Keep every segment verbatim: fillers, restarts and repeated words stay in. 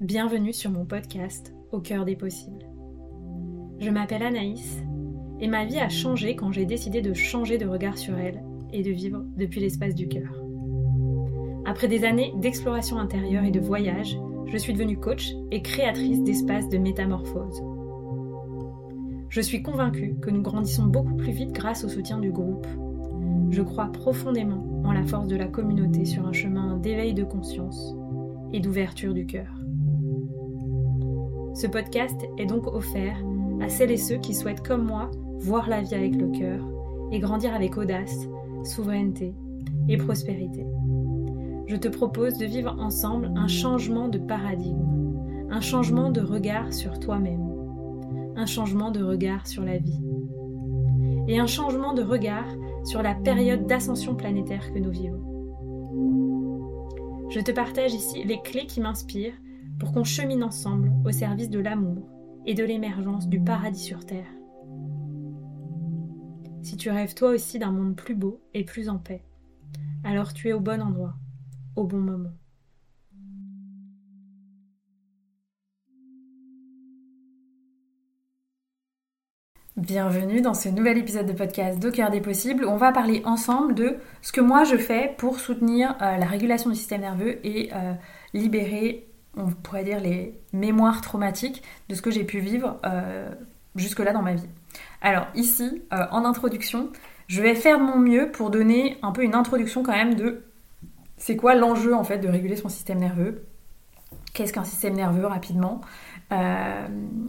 Bienvenue sur mon podcast Au cœur des possibles. Je m'appelle Anaïs et ma vie a changé quand j'ai décidé de changer de regard sur elle et de vivre depuis l'espace du cœur. Après des années d'exploration intérieure et de voyage, je suis devenue coach et créatrice d'espaces de métamorphose. Je suis convaincue que nous grandissons beaucoup plus vite grâce au soutien du groupe. Je crois profondément en la force de la communauté sur un chemin d'éveil de conscience et d'ouverture du cœur. Ce podcast est donc offert à celles et ceux qui souhaitent, comme moi, voir la vie avec le cœur et grandir avec audace, souveraineté et prospérité. Je te propose de vivre ensemble un changement de paradigme, un changement de regard sur toi-même, un changement de regard sur la vie et un changement de regard sur la période d'ascension planétaire que nous vivons. Je te partage ici les clés qui m'inspirent pour qu'on chemine ensemble au service de l'amour et de l'émergence du paradis sur Terre. Si tu rêves toi aussi d'un monde plus beau et plus en paix, alors tu es au bon endroit, au bon moment. Bienvenue dans ce nouvel épisode de podcast Au cœur des possibles où on va parler ensemble de ce que moi je fais pour soutenir euh, la régulation du système nerveux et euh, libérer, on pourrait dire, les mémoires traumatiques de ce que j'ai pu vivre euh, jusque-là dans ma vie. Alors ici, euh, en introduction, je vais faire de mon mieux pour donner un peu une introduction quand même de c'est quoi l'enjeu en fait de réguler son système nerveux, qu'est-ce qu'un système nerveux rapidement, euh,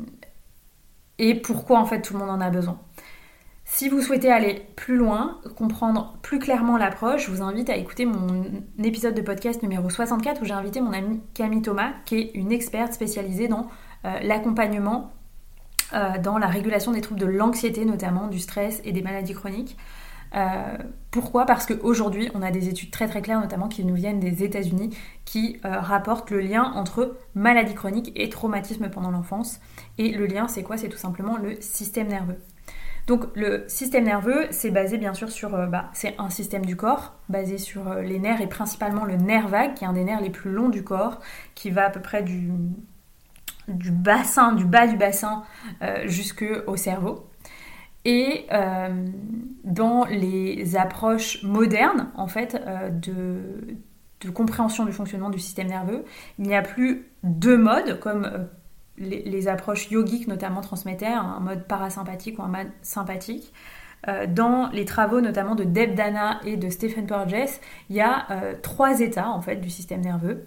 et pourquoi en fait tout le monde en a besoin. Si vous souhaitez aller plus loin, comprendre plus clairement l'approche, je vous invite à écouter mon épisode de podcast numéro soixante-quatre où j'ai invité mon amie Camille Thomas, qui est une experte spécialisée dans euh, l'accompagnement, euh, dans la régulation des troubles de l'anxiété notamment, du stress et des maladies chroniques. Euh, pourquoi ? Parce qu'aujourd'hui, on a des études très très claires, notamment qui nous viennent des États-Unis, qui euh, rapportent le lien entre maladie chronique et traumatisme pendant l'enfance. Et le lien, c'est quoi ? C'est tout simplement le système nerveux. Donc le système nerveux, c'est basé bien sûr sur, euh, bah, c'est un système du corps, basé sur euh, les nerfs et principalement le nerf vague, qui est un des nerfs les plus longs du corps, qui va à peu près du, du bassin, du bas du bassin euh, jusqu'au cerveau. Et euh, dans les approches modernes, en fait, euh, de, de compréhension du fonctionnement du système nerveux, il n'y a plus deux modes, comme euh, les, les approches yogiques notamment transmettaient, un mode parasympathique ou un mode sympathique. Euh, dans les travaux notamment de Deb Dana et de Stephen Porges, il y a euh, trois états en fait du système nerveux.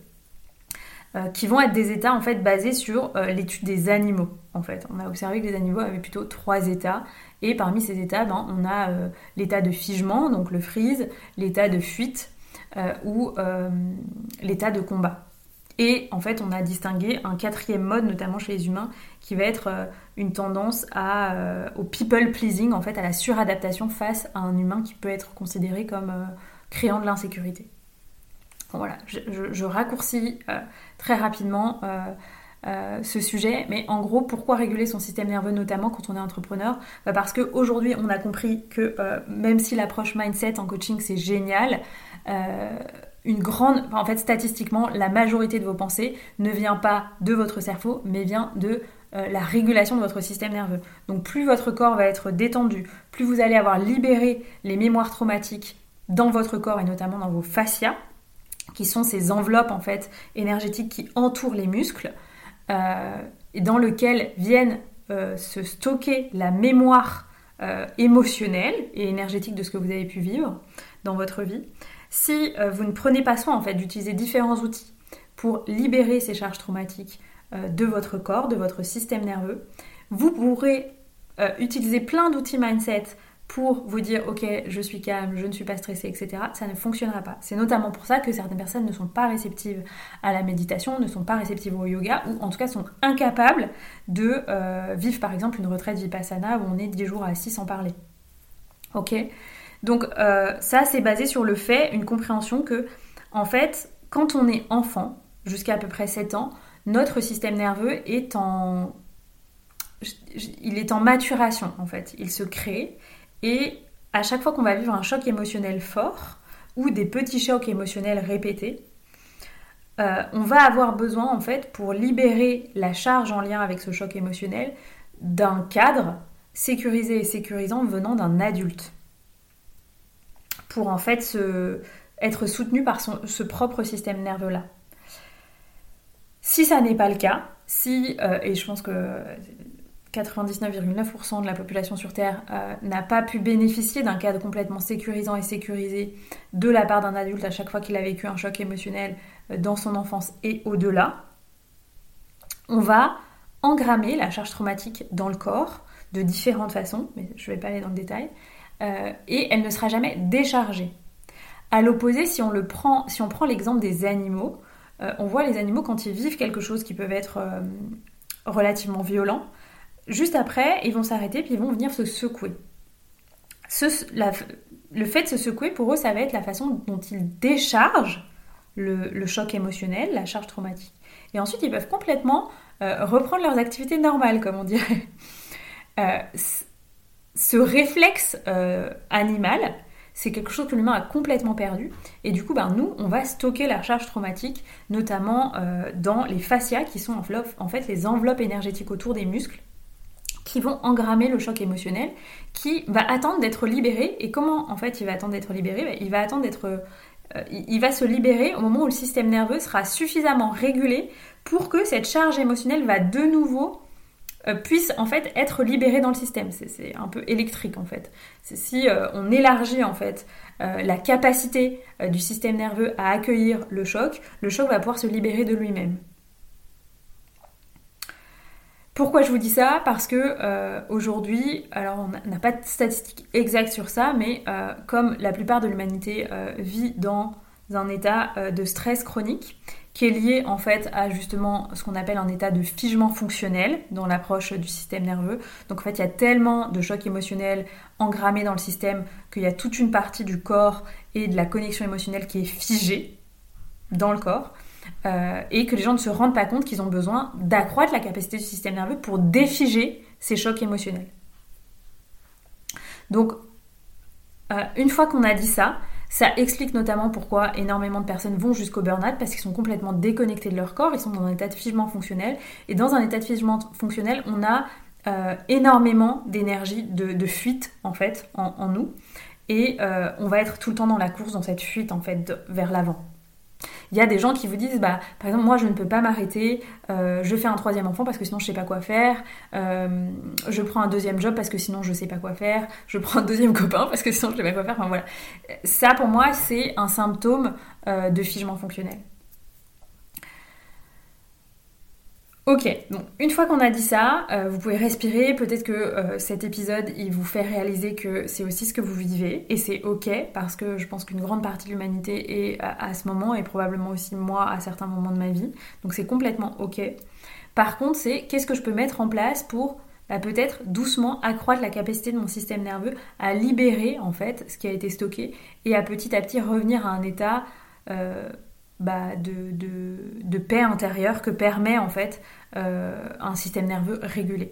Euh, qui vont être des états en fait basés sur euh, l'étude des animaux. En fait, on a observé que les animaux avaient plutôt trois états, et parmi ces états, ben, on a euh, l'état de figement, donc le freeze, l'état de fuite euh, ou euh, l'état de combat. Et en fait, on a distingué un quatrième mode, notamment chez les humains, qui va être euh, une tendance à, euh, au people pleasing, en fait, à la suradaptation face à un humain qui peut être considéré comme euh, créant de l'insécurité. Voilà, je, je, je raccourcis euh, très rapidement euh, euh, ce sujet, mais en gros, pourquoi réguler son système nerveux, notamment quand on est entrepreneur ? Bah parce qu'aujourd'hui, on a compris que euh, même si l'approche mindset en coaching, c'est génial, euh, une grande, en fait, statistiquement, la majorité de vos pensées ne vient pas de votre cerveau, mais vient de euh, la régulation de votre système nerveux. Donc, plus votre corps va être détendu, plus vous allez avoir libéré les mémoires traumatiques dans votre corps et notamment dans vos fascias, qui sont ces enveloppes en fait énergétiques qui entourent les muscles euh, et dans lesquelles viennent euh, se stocker la mémoire euh, émotionnelle et énergétique de ce que vous avez pu vivre dans votre vie. Si euh, vous ne prenez pas soin en fait d'utiliser différents outils pour libérer ces charges traumatiques euh, de votre corps, de votre système nerveux, vous pourrez euh, utiliser plein d'outils mindset pour vous dire « Ok, je suis calme, je ne suis pas stressée, et cetera » Ça ne fonctionnera pas. C'est notamment pour ça que certaines personnes ne sont pas réceptives à la méditation, ne sont pas réceptives au yoga, ou en tout cas sont incapables de euh, vivre par exemple une retraite vipassana où on est dix jours assis sans parler. Ok ? Donc euh, ça, c'est basé sur le fait, une compréhension que, en fait, quand on est enfant, jusqu'à à peu près sept ans, notre système nerveux est en... il est en maturation, en fait. Il se crée. Et à chaque fois qu'on va vivre un choc émotionnel fort ou des petits chocs émotionnels répétés, euh, on va avoir besoin, en fait, pour libérer la charge en lien avec ce choc émotionnel, d'un cadre sécurisé et sécurisant venant d'un adulte. Pour, en fait, se, être soutenu par son, ce propre système nerveux-là. Si ça n'est pas le cas, si, euh, et je pense que quatre-vingt-dix-neuf virgule neuf pour cent de la population sur Terre euh, n'a pas pu bénéficier d'un cadre complètement sécurisant et sécurisé de la part d'un adulte à chaque fois qu'il a vécu un choc émotionnel euh, dans son enfance et au-delà, on va engrammer la charge traumatique dans le corps de différentes façons, mais je ne vais pas aller dans le détail, euh, et elle ne sera jamais déchargée. À l'opposé, si on, le prend, si on prend l'exemple des animaux, euh, on voit les animaux quand ils vivent quelque chose qui peut être euh, relativement violent, juste après, ils vont s'arrêter puis ils vont venir se secouer. Ce, la, le fait de se secouer, pour eux, ça va être la façon dont ils déchargent le, le choc émotionnel, la charge traumatique. Et ensuite, ils peuvent complètement euh, reprendre leurs activités normales, comme on dirait. Euh, ce réflexe euh, animal, c'est quelque chose que l'humain a complètement perdu. Et du coup, ben, nous, on va stocker la charge traumatique, notamment euh, dans les fascias, qui sont en fait les enveloppes énergétiques autour des muscles, qui vont engrammer le choc émotionnel, qui va attendre d'être libéré. Et comment, en fait, il va attendre d'être libéré ? Ben, il va attendre d'être... Euh, il va se libérer au moment où le système nerveux sera suffisamment régulé pour que cette charge émotionnelle va de nouveau... Euh, puisse en fait être libéré dans le système. C'est, c'est un peu électrique en fait. C'est si euh, on élargit en fait euh, la capacité euh, du système nerveux à accueillir le choc, le choc va pouvoir se libérer de lui-même. Pourquoi je vous dis ça ? Parce que euh, aujourd'hui, alors on n'a pas de statistiques exactes sur ça, mais euh, comme la plupart de l'humanité euh, vit dans un état euh, de stress chronique, qui est lié en fait à justement ce qu'on appelle un état de figement fonctionnel dans l'approche du système nerveux. Donc en fait, il y a tellement de chocs émotionnels engrammés dans le système qu'il y a toute une partie du corps et de la connexion émotionnelle qui est figée dans le corps. Euh, et que les gens ne se rendent pas compte qu'ils ont besoin d'accroître la capacité du système nerveux pour défiger ces chocs émotionnels. Donc, euh, une fois qu'on a dit ça, ça explique notamment pourquoi énormément de personnes vont jusqu'au burn-out, parce qu'ils sont complètement déconnectés de leur corps, ils sont dans un état de figement fonctionnel, et dans un état de figement fonctionnel, on a euh, énormément d'énergie de, de fuite en fait en, en nous, et euh, on va être tout le temps dans la course, dans cette fuite en fait de, vers l'avant. Il y a des gens qui vous disent, bah, par exemple, moi je ne peux pas m'arrêter, euh, je fais un troisième enfant parce que sinon je ne sais pas quoi faire, euh, je prends un deuxième job parce que sinon je ne sais pas quoi faire, je prends un deuxième copain parce que sinon je ne sais pas quoi faire, enfin voilà. Ça pour moi c'est un symptôme euh, de figement fonctionnel. Ok, donc une fois qu'on a dit ça, euh, vous pouvez respirer, peut-être que euh, cet épisode il vous fait réaliser que c'est aussi ce que vous vivez, et c'est ok, parce que je pense qu'une grande partie de l'humanité est à, à ce moment, et probablement aussi moi à certains moments de ma vie, donc c'est complètement ok. Par contre, c'est qu'est-ce que je peux mettre en place pour bah, peut-être doucement accroître la capacité de mon système nerveux à libérer en fait ce qui a été stocké, et à petit à petit revenir à un état... Euh, Bah, de, de, de paix intérieure que permet en fait euh, un système nerveux régulé.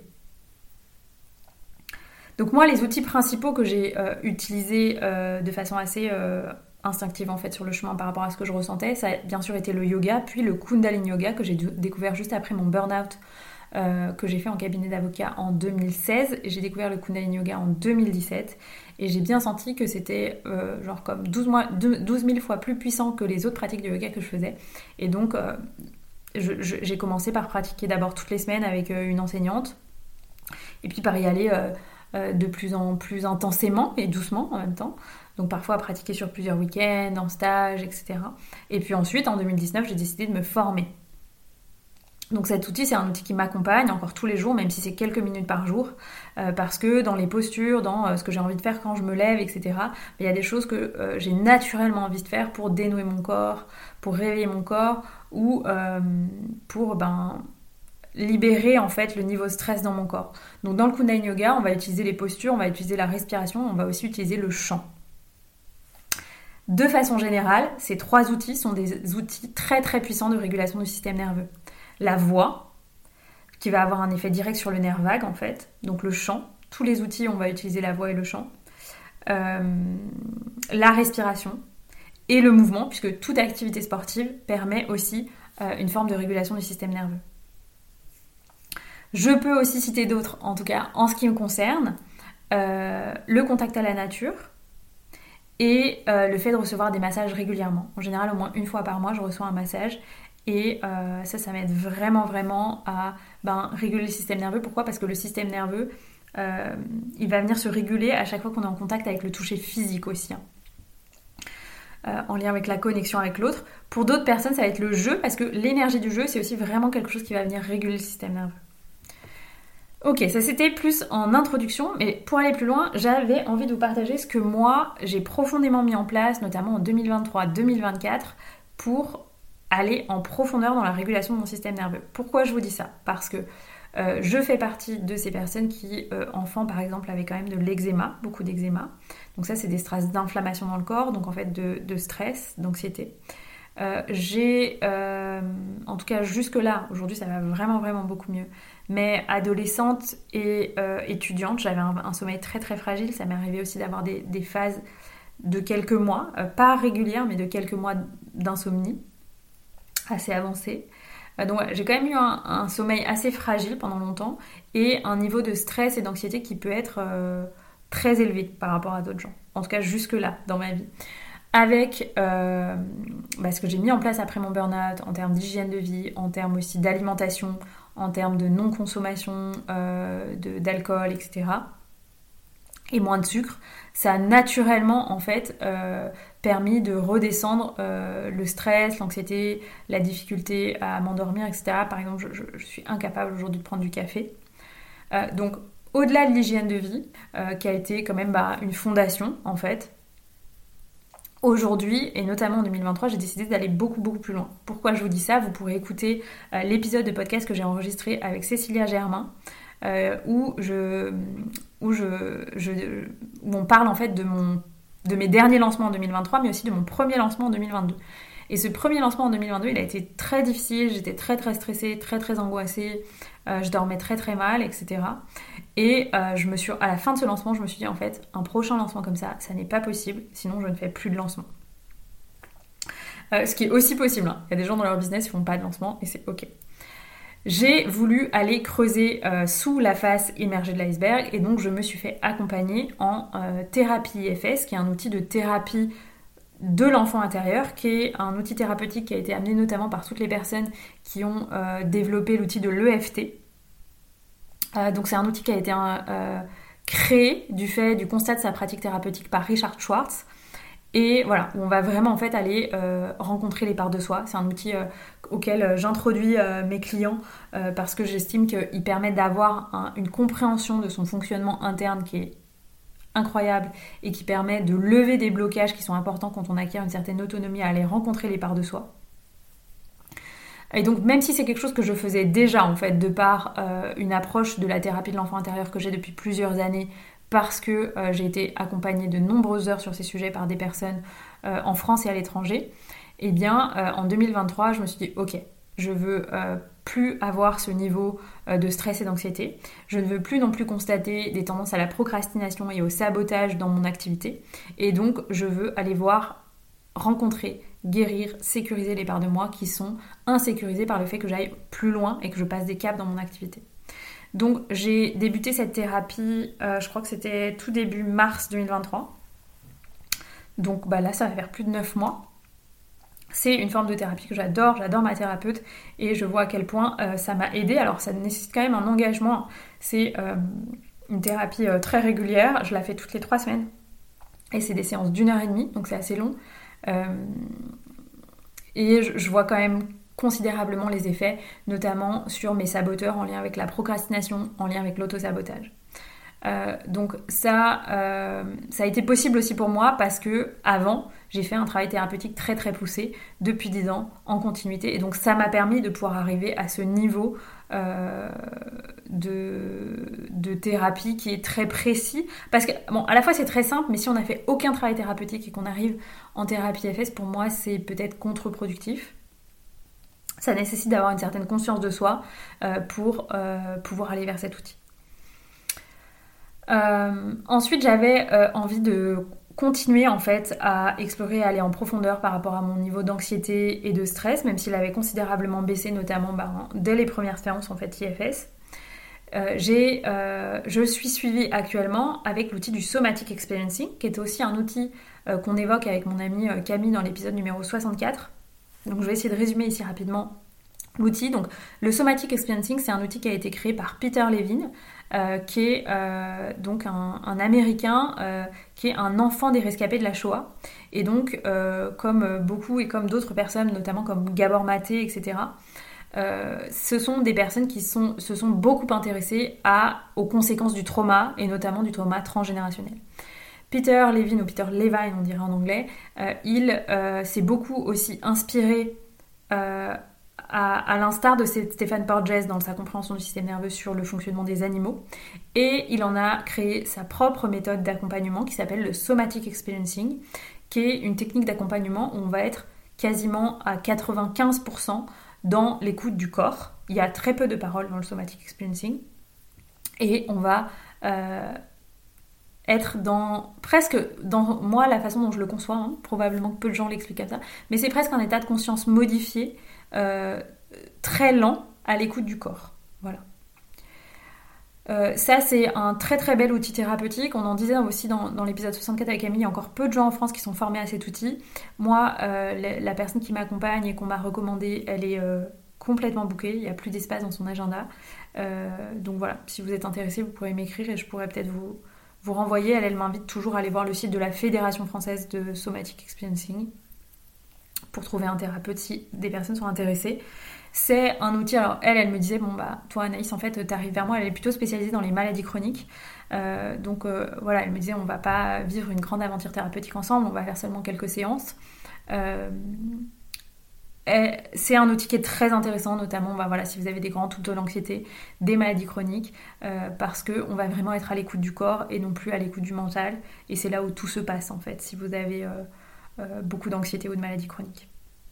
Donc moi, les outils principaux que j'ai euh, utilisés euh, de façon assez euh, instinctive en fait sur le chemin par rapport à ce que je ressentais, ça a bien sûr été le yoga, puis le Kundalini Yoga que j'ai découvert juste après mon burn-out euh, que j'ai fait en cabinet d'avocat en deux mille seize, et j'ai découvert le Kundalini Yoga en deux mille dix-sept, et j'ai bien senti que c'était euh, genre comme douze mille fois plus puissant que les autres pratiques de yoga que je faisais. Et donc euh, je, je, j'ai commencé par pratiquer d'abord toutes les semaines avec euh, une enseignante, et puis par y aller euh, euh, de plus en plus intensément et doucement en même temps. Donc parfois à pratiquer sur plusieurs week-ends, en stage, et cetera. Et puis ensuite, en deux mille dix-neuf, j'ai décidé de me former. Donc cet outil, c'est un outil qui m'accompagne encore tous les jours, même si c'est quelques minutes par jour, euh, parce que dans les postures, dans euh, ce que j'ai envie de faire quand je me lève, et cetera, il y a des choses que euh, j'ai naturellement envie de faire pour dénouer mon corps, pour réveiller mon corps, ou euh, pour ben, libérer en fait le niveau de stress dans mon corps. Donc dans le Kundalini Yoga, on va utiliser les postures, on va utiliser la respiration, on va aussi utiliser le chant. De façon générale, ces trois outils sont des outils très très puissants de régulation du système nerveux. La voix, qui va avoir un effet direct sur le nerf vague en fait, donc le chant, tous les outils on va utiliser la voix et le chant, euh, la respiration, et le mouvement, puisque toute activité sportive permet aussi euh, une forme de régulation du système nerveux. Je peux aussi citer d'autres, en tout cas en ce qui me concerne, euh, le contact à la nature et euh, le fait de recevoir des massages régulièrement. En général, au moins une fois par mois, je reçois un massage et euh, ça, ça m'aide vraiment, vraiment à ben, réguler le système nerveux. Pourquoi ? Parce que le système nerveux, euh, il va venir se réguler à chaque fois qu'on est en contact avec le toucher physique aussi. Hein. Euh, en lien avec la connexion avec l'autre. Pour d'autres personnes, ça va être le jeu, parce que l'énergie du jeu, c'est aussi vraiment quelque chose qui va venir réguler le système nerveux. Ok, ça c'était plus en introduction, mais pour aller plus loin, j'avais envie de vous partager ce que moi, j'ai profondément mis en place, notamment en deux mille vingt-trois deux mille vingt-quatre, pour aller en profondeur dans la régulation de mon système nerveux. Pourquoi je vous dis ça ? Parce que euh, je fais partie de ces personnes qui, euh, enfants par exemple, avaient quand même de l'eczéma, beaucoup d'eczéma. Donc ça, c'est des strates d'inflammation dans le corps, donc en fait de, de stress, d'anxiété. Euh, j'ai, euh, en tout cas jusque-là, aujourd'hui ça va vraiment vraiment beaucoup mieux, mais adolescente et euh, étudiante, j'avais un, un sommeil très très fragile. Ça m'est arrivé aussi d'avoir des, des phases de quelques mois, euh, pas régulières, mais de quelques mois d'insomnie assez avancée. Euh, donc ouais, j'ai quand même eu un, un sommeil assez fragile pendant longtemps et un niveau de stress et d'anxiété qui peut être euh, très élevé par rapport à d'autres gens, en tout cas jusque-là dans ma vie. Avec euh, bah, ce que j'ai mis en place après mon burn-out en termes d'hygiène de vie, en termes aussi d'alimentation, en termes de non-consommation euh, de, d'alcool, et cetera. Et moins de sucre, ça a naturellement en fait euh, permis de redescendre euh, le stress, l'anxiété, la difficulté à m'endormir, et cetera. Par exemple, je, je, je suis incapable aujourd'hui de prendre du café. Euh, donc, au-delà de l'hygiène de vie, euh, qui a été quand même bah, une fondation en fait, aujourd'hui, et notamment en deux mille vingt-trois, j'ai décidé d'aller beaucoup beaucoup plus loin. Pourquoi je vous dis ça ? Vous pourrez écouter euh, l'épisode de podcast que j'ai enregistré avec Cécilia Germain, euh, où, je, où, je, je, où on parle en fait de, mon, de mes derniers lancements en deux mille vingt-trois, mais aussi de mon premier lancement en deux mille vingt-deux. Et ce premier lancement en deux mille vingt-deux, il a été très difficile, j'étais très très stressée, très très angoissée, euh, je dormais très très mal, et cetera. Et euh, je me suis, à la fin de ce lancement, je me suis dit en fait, un prochain lancement comme ça, ça n'est pas possible, sinon je ne fais plus de lancement. Euh, ce qui est aussi possible, hein. Il y a des gens dans leur business qui font pas de lancement et c'est ok. J'ai voulu aller creuser euh, sous la face émergée de l'iceberg et donc je me suis fait accompagner en euh, thérapie I F S, qui est un outil de thérapie de l'enfant intérieur, qui est un outil thérapeutique qui a été amené notamment par toutes les personnes qui ont euh, développé l'outil de l'E F T. Euh, donc c'est un outil qui a été euh, créé du fait du constat de sa pratique thérapeutique par Richard Schwartz. Et voilà, où on va vraiment en fait aller euh, rencontrer les parts de soi. C'est un outil euh, auquel euh, j'introduis euh, mes clients euh, parce que j'estime qu'il permet d'avoir un, une compréhension de son fonctionnement interne qui est incroyable et qui permet de lever des blocages qui sont importants quand on acquiert une certaine autonomie à aller rencontrer les parts de soi. Et donc même si c'est quelque chose que je faisais déjà en fait de par euh, une approche de la thérapie de l'enfant intérieur que j'ai depuis plusieurs années, parce que euh, j'ai été accompagnée de nombreuses heures sur ces sujets par des personnes euh, en France et à l'étranger, et eh bien euh, en deux mille vingt-trois je me suis dit ok, je veux euh, plus avoir ce niveau euh, de stress et d'anxiété, je ne veux plus non plus constater des tendances à la procrastination et au sabotage dans mon activité, et donc je veux aller voir, rencontrer, guérir, sécuriser les parts de moi qui sont insécurisées par le fait que j'aille plus loin et que je passe des caps dans mon activité. Donc j'ai débuté cette thérapie, euh, je crois que c'était tout début mars deux mille vingt-trois. Donc bah là ça va faire plus de neuf mois. C'est une forme de thérapie que j'adore, j'adore ma thérapeute et je vois à quel point euh, ça m'a aidée. Alors ça nécessite quand même un engagement, c'est euh, une thérapie euh, très régulière, je la fais toutes les trois semaines et c'est des séances d'une heure et demie, donc c'est assez long. Euh, et je, je vois quand même considérablement les effets, notamment sur mes saboteurs en lien avec la procrastination, en lien avec l'auto-sabotage. Euh, donc ça, euh, ça a été possible aussi pour moi parce que avant, j'ai fait un travail thérapeutique très très poussé depuis dix ans en continuité, et donc ça m'a permis de pouvoir arriver à ce niveau euh, de, de thérapie qui est très précis, parce que bon, à la fois c'est très simple, mais si on n'a fait aucun travail thérapeutique et qu'on arrive en thérapie F S, pour moi c'est peut-être contre-productif. Ça nécessite d'avoir une certaine conscience de soi euh, pour euh, pouvoir aller vers cet outil. Euh, ensuite, j'avais euh, envie de continué en fait à explorer, à aller en profondeur par rapport à mon niveau d'anxiété et de stress, même s'il avait considérablement baissé, notamment bah, dès les premières séances en fait I F S. Euh, j'ai, euh, je suis suivie actuellement avec l'outil du Somatic Experiencing, qui est aussi un outil euh, qu'on évoque avec mon amie euh, Camille dans l'épisode numéro soixante-quatre. Donc je vais essayer de résumer ici rapidement l'outil. Donc le Somatic Experiencing, c'est un outil qui a été créé par Peter Levine, euh, qui est euh, donc un, un Américain euh, qui est un enfant des rescapés de la Shoah. Et donc, euh, comme beaucoup et comme d'autres personnes, notamment comme Gabor Maté, et cetera, euh, ce sont des personnes qui sont, se sont beaucoup intéressées à, aux conséquences du trauma, et notamment du trauma transgénérationnel. Peter Levine, ou Peter Levine, on dirait en anglais, euh, il euh, s'est beaucoup aussi inspiré euh, À, à l'instar de Stéphane Porges dans sa compréhension du système nerveux sur le fonctionnement des animaux. Et il en a créé sa propre méthode d'accompagnement qui s'appelle le Somatic Experiencing, qui est une technique d'accompagnement où on va être quasiment à quatre-vingt-quinze pour cent dans l'écoute du corps. Il y a très peu de paroles dans le Somatic Experiencing. Et on va euh, être dans, presque, dans moi, la façon dont je le conçois, hein, probablement que peu de gens l'expliquent comme ça, mais c'est presque un état de conscience modifié, Euh, très lent à l'écoute du corps. Voilà. Euh, ça, c'est un très très bel outil thérapeutique. On en disait aussi dans, dans l'épisode soixante-quatre avec Camille, il y a encore peu de gens en France qui sont formés à cet outil. Moi, euh, la, la personne qui m'accompagne et qu'on m'a recommandée, elle est euh, complètement bookée. Il n'y a plus d'espace dans son agenda. Euh, donc voilà, si vous êtes intéressé, vous pourrez m'écrire et je pourrais peut-être vous, vous renvoyer. Elle, elle m'invite toujours à aller voir le site de la Fédération française de Somatic Experiencing pour trouver un thérapeute si des personnes sont intéressées. C'est un outil, alors elle, elle me disait, bon bah, toi Anaïs, en fait, t'arrives vers moi, elle est plutôt spécialisée dans les maladies chroniques, euh, donc euh, voilà, elle me disait, on va pas vivre une grande aventure thérapeutique ensemble, on va faire seulement quelques séances. Euh, et c'est un outil qui est très intéressant, notamment bah, voilà, si vous avez des grands troubles de l'anxiété, des maladies chroniques, euh, parce qu'on va vraiment être à l'écoute du corps et non plus à l'écoute du mental, et c'est là où tout se passe en fait, si vous avez... Euh, Euh, beaucoup d'anxiété ou de maladies chroniques.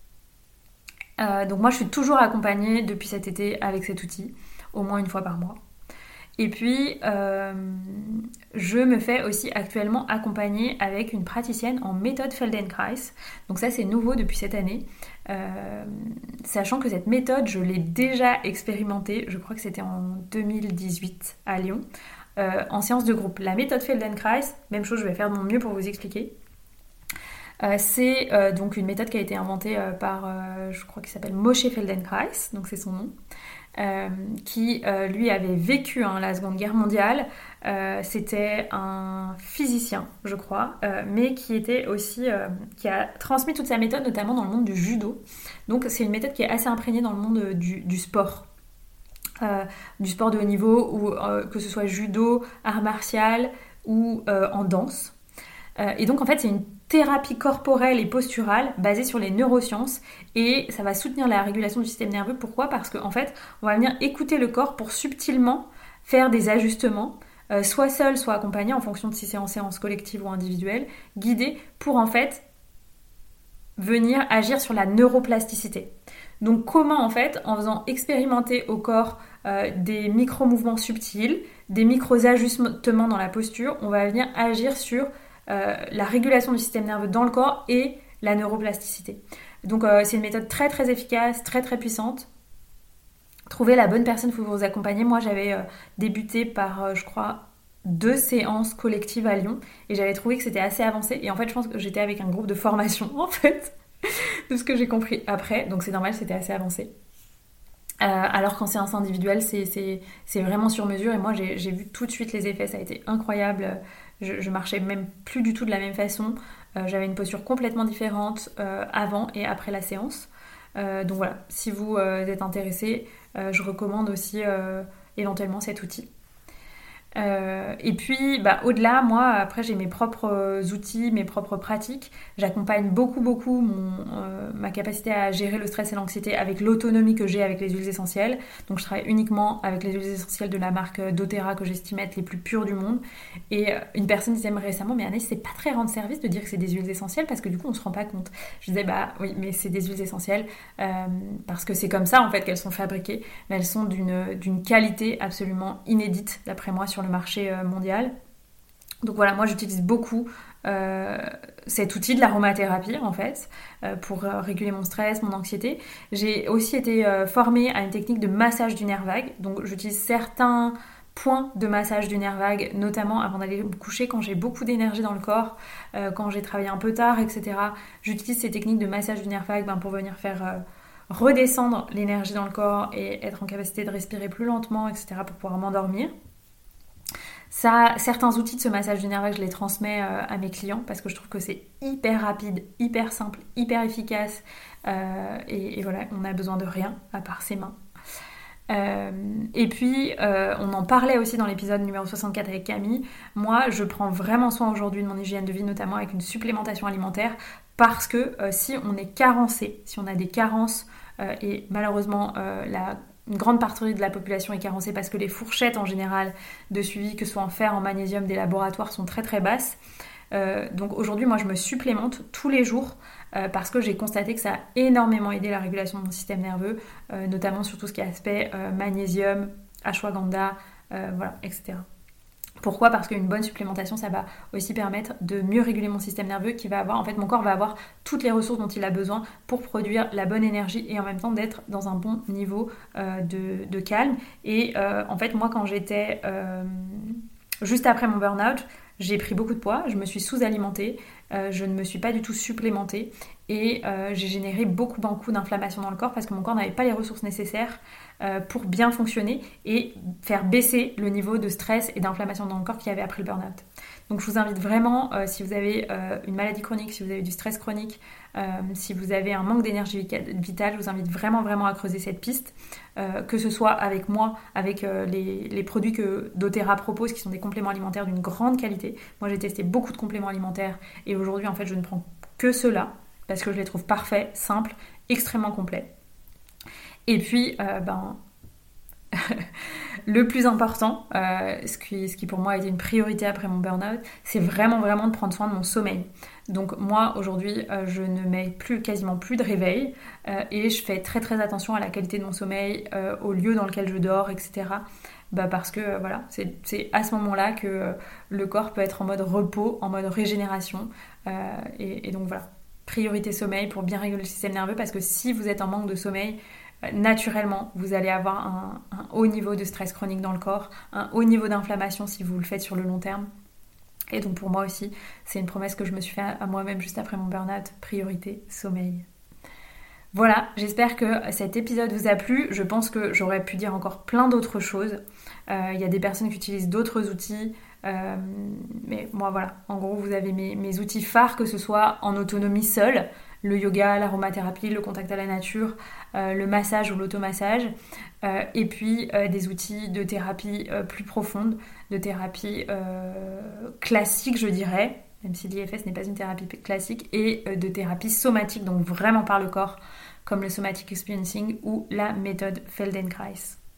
Euh, donc moi je suis toujours accompagnée depuis cet été avec cet outil, au moins une fois par mois. Et puis euh, je me fais aussi actuellement accompagner avec une praticienne en méthode Feldenkrais. Donc ça c'est nouveau depuis cette année, euh, sachant que cette méthode je l'ai déjà expérimentée, je crois que c'était en deux mille dix-huit à Lyon, euh, en séance de groupe. La méthode Feldenkrais, même chose, je vais faire de mon mieux pour vous expliquer. Euh, c'est euh, donc une méthode qui a été inventée euh, par, euh, je crois qu'il s'appelle Moshe Feldenkrais, donc c'est son nom, euh, qui euh, lui avait vécu hein, la Seconde Guerre mondiale. Euh, c'était un physicien, je crois, euh, mais qui était aussi, euh, qui a transmis toute sa méthode, notamment dans le monde du judo. Donc c'est une méthode qui est assez imprégnée dans le monde du, du sport. Euh, du sport de haut niveau, ou euh, que ce soit judo, art martial ou euh, en danse. Euh, et donc en fait c'est une thérapie corporelle et posturale basée sur les neurosciences et ça va soutenir la régulation du système nerveux. Pourquoi ? Parce qu'en fait on va venir écouter le corps pour subtilement faire des ajustements, euh, soit seul, soit accompagné en fonction de si c'est en séance collective ou individuelle, guidé pour en fait venir agir sur la neuroplasticité. Donc comment en fait, en faisant expérimenter au corps euh, des micro-mouvements subtils, des micro-ajustements dans la posture, on va venir agir sur euh, la régulation du système nerveux dans le corps et la neuroplasticité. Donc euh, c'est une méthode très très efficace, très très puissante. Trouvez la bonne personne pour vous accompagner. Moi j'avais euh, débuté par, euh, je crois, deux séances collectives à Lyon et j'avais trouvé que c'était assez avancé. Et en fait je pense que j'étais avec un groupe de formation en fait, de ce que j'ai compris après. Donc c'est normal, c'était assez avancé. Euh, alors qu'en séance individuelle, c'est, c'est, c'est vraiment sur mesure. Et moi, j'ai, j'ai vu tout de suite les effets. Ça a été incroyable. Je, je marchais même plus du tout de la même façon. Euh, j'avais une posture complètement différente euh, avant et après la séance. Euh, donc voilà, si vous euh, êtes intéressé, euh, je recommande aussi euh, éventuellement cet outil. Euh, et puis bah, au-delà, moi après j'ai mes propres outils, mes propres pratiques. J'accompagne beaucoup beaucoup mon, euh, ma capacité à gérer le stress et l'anxiété avec l'autonomie que j'ai avec les huiles essentielles. Donc je travaille uniquement avec les huiles essentielles de la marque doTERRA que j'estime être les plus pures du monde. Et une personne disait récemment, mais Anaïs, c'est pas très rendre service de dire que c'est des huiles essentielles parce que du coup on se rend pas compte. Je disais bah oui, mais c'est des huiles essentielles euh, parce que c'est comme ça en fait qu'elles sont fabriquées, mais elles sont d'une, d'une qualité absolument inédite d'après moi sur le marché mondial. Donc voilà, moi j'utilise beaucoup euh, cet outil de l'aromathérapie en fait euh, pour euh, réguler mon stress, mon anxiété. J'ai aussi été euh, formée à une technique de massage du nerf vague. Donc j'utilise certains points de massage du nerf vague, notamment avant d'aller me coucher quand j'ai beaucoup d'énergie dans le corps, euh, quand j'ai travaillé un peu tard, et cetera. J'utilise ces techniques de massage du nerf vague ben, pour venir faire euh, redescendre l'énergie dans le corps et être en capacité de respirer plus lentement, et cetera pour pouvoir m'endormir. Ça, certains outils de ce massage du nerf vague, je les transmets euh, à mes clients parce que je trouve que c'est hyper rapide, hyper simple, hyper efficace euh, et, et voilà, on n'a besoin de rien à part ses mains. Euh, et puis, euh, on en parlait aussi dans l'épisode numéro soixante-quatre avec Camille. Moi, je prends vraiment soin aujourd'hui de mon hygiène de vie, notamment avec une supplémentation alimentaire parce que euh, si on est carencé, si on a des carences euh, et malheureusement euh, la Une grande partie de la population est carencée parce que les fourchettes en général de suivi, que ce soit en fer, en magnésium, des laboratoires sont très très basses. Euh, donc aujourd'hui, moi je me supplémente tous les jours euh, parce que j'ai constaté que ça a énormément aidé la régulation de mon système nerveux, euh, notamment sur tout ce qui est aspect euh, magnésium, ashwagandha, euh, voilà, et cetera. Pourquoi ? Parce qu'une bonne supplémentation, ça va aussi permettre de mieux réguler mon système nerveux qui va avoir, en fait, mon corps va avoir toutes les ressources dont il a besoin pour produire la bonne énergie et en même temps d'être dans un bon niveau euh, de, de calme. Et euh, en fait, moi, quand j'étais euh, juste après mon burn-out, j'ai pris beaucoup de poids, je me suis sous-alimentée, euh, je ne me suis pas du tout supplémentée et euh, j'ai généré beaucoup, beaucoup d'inflammation dans le corps parce que mon corps n'avait pas les ressources nécessaires euh, pour bien fonctionner et faire baisser le niveau de stress et d'inflammation dans le corps qu'il y avait après le burn-out. Donc je vous invite vraiment, euh, si vous avez euh, une maladie chronique, si vous avez du stress chronique, euh, si vous avez un manque d'énergie vitale, je vous invite vraiment, vraiment à creuser cette piste, euh, que ce soit avec moi, avec euh, les, les produits que doTERRA propose, qui sont des compléments alimentaires d'une grande qualité. Moi, j'ai testé beaucoup de compléments alimentaires et aujourd'hui, en fait, je ne prends que ceux-là parce que je les trouve parfaits, simples, extrêmement complets. Et puis, euh, ben... le plus important, euh, ce, qui, ce qui pour moi a été une priorité après mon burn-out, c'est vraiment vraiment de prendre soin de mon sommeil. Donc moi aujourd'hui euh, je ne mets plus, quasiment plus de réveil euh, et je fais très très attention à la qualité de mon sommeil, euh, au lieu dans lequel je dors, et cetera. Bah parce que euh, voilà, c'est, c'est à ce moment-là que euh, le corps peut être en mode repos, en mode régénération euh, et, et donc voilà, priorité sommeil pour bien réguler le système nerveux parce que si vous êtes en manque de sommeil, naturellement, vous allez avoir un, un haut niveau de stress chronique dans le corps, un haut niveau d'inflammation si vous le faites sur le long terme. Et donc pour moi aussi, c'est une promesse que je me suis fait à moi-même juste après mon burn-out, priorité sommeil. Voilà, j'espère que cet épisode vous a plu. Je pense que j'aurais pu dire encore plein d'autres choses. Il euh, y a des personnes qui utilisent d'autres outils. Euh, mais moi voilà, en gros vous avez mes, mes outils phares, que ce soit en autonomie seule, le yoga, l'aromathérapie, le contact à la nature, euh, le massage ou l'automassage, euh, et puis euh, des outils de thérapie euh, plus profonde, de thérapie euh, classique je dirais, même si l'I F S n'est pas une thérapie classique, et euh, de thérapie somatique, donc vraiment par le corps, comme le somatic experiencing ou la méthode Feldenkrais.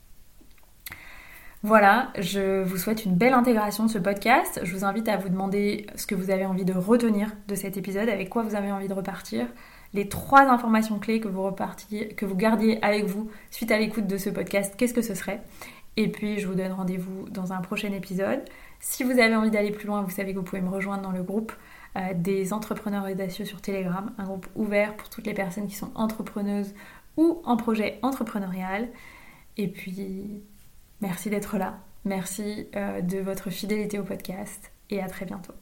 Voilà, je vous souhaite une belle intégration de ce podcast. Je vous invite à vous demander ce que vous avez envie de retenir de cet épisode, avec quoi vous avez envie de repartir, les trois informations clés que vous repartiez, que vous gardiez avec vous suite à l'écoute de ce podcast, qu'est-ce que ce serait ? Et puis je vous donne rendez-vous dans un prochain épisode. Si vous avez envie d'aller plus loin, vous savez que vous pouvez me rejoindre dans le groupe euh, des entrepreneurs audacieux sur Telegram, un groupe ouvert pour toutes les personnes qui sont entrepreneuses ou en projet entrepreneurial. Et puis... merci d'être là, merci euh, de votre fidélité au podcast et à très bientôt.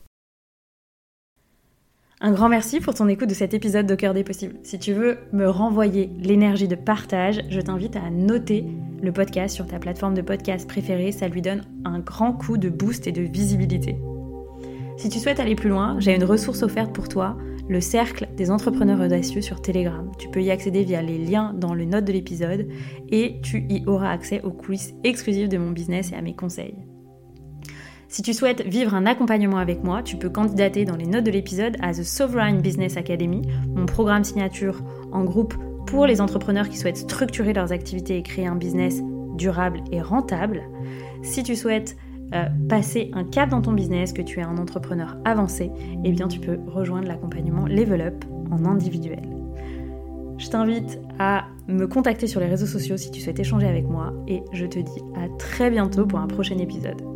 Un grand merci pour ton écoute de cet épisode d'Au cœur des possibles. Si tu veux me renvoyer l'énergie de partage, je t'invite à noter le podcast sur ta plateforme de podcast préférée, ça lui donne un grand coup de boost et de visibilité. Si tu souhaites aller plus loin, j'ai une ressource offerte pour toi, le cercle des entrepreneurs audacieux sur Telegram. Tu peux y accéder via les liens dans le note de l'épisode et tu y auras accès aux coulisses exclusives de mon business et à mes conseils. Si tu souhaites vivre un accompagnement avec moi, tu peux candidater dans les notes de l'épisode à The Sovereign Business Academy, mon programme signature en groupe pour les entrepreneurs qui souhaitent structurer leurs activités et créer un business durable et rentable. Si tu souhaites Euh, passer un cap dans ton business, que tu es un entrepreneur avancé, eh bien tu peux rejoindre l'accompagnement Level Up en individuel. Je t'invite à me contacter sur les réseaux sociaux si tu souhaites échanger avec moi et je te dis à très bientôt pour un prochain épisode.